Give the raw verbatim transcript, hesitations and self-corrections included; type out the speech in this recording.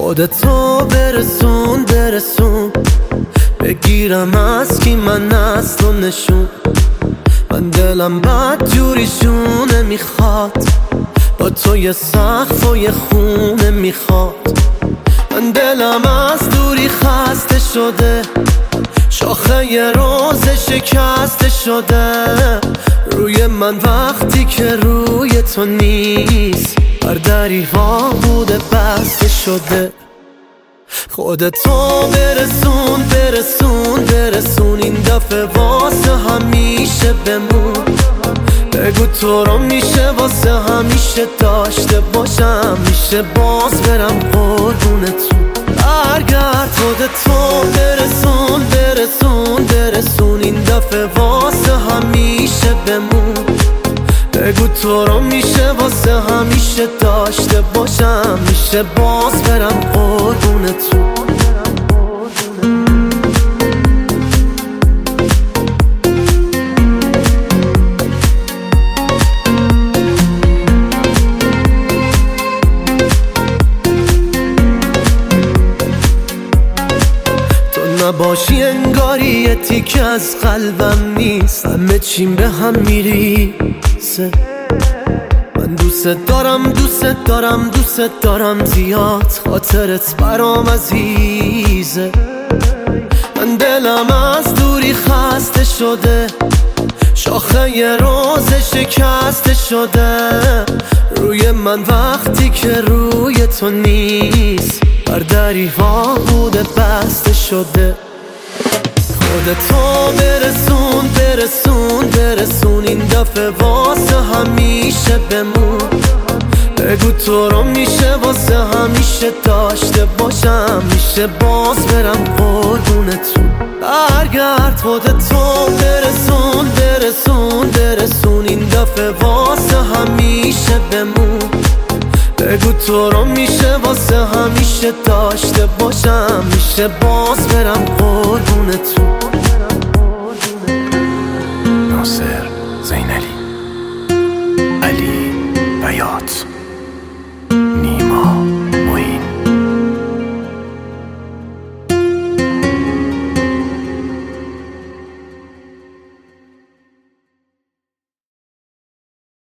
خودتو برسون برسون، بگیرم از کی من از تو نشون. من دلم بد جوریشونه میخواد، با تو یه سقف و یه خونه میخواد. من دلم از دوری خسته شده، شاخه یه روز شکسته شده. روی من وقتی که روی تو نیست، بر دری ها بوده بسته شده. خودتو برسون برسون برسون، این دفعه واسه همیشه بمون. بگو تو رو میشه واسه همیشه داشته باشم، میشه باز برم قربونتون. برگرد خودتو برسون برسون برسون، این دفعه واسه همیشه بمون. بگو تو رو میشه واسه همیشه داشته باشم، میشه باز برم قربونتون. نباشی انگاری یه تیکه از قلبم نیست، همه چیم به هم میریزه. من دوست دارم دوست دارم دوست دارم زیاد، خاطرت برام عزیزه. من دلم از دوری خسته شده، شاخه یه روز شکسته شده. روی من وقتی که روی تو نیست، بر دری ها بوده بسته شده. خودتو برسون برسون برسون، این دفعه واسه همیشه بمون. بگو تو رو میشه واسه همیشه داشته باشم، میشه باز برم قربونتون. برگرد خودتو برسون برسون برسون، این دفعه واسه همیشه بمون. بگو تو رو میشه واسه همیشه داشته باشم، میشه باز برم قربونتون. ناصر زینلی، علی بیات.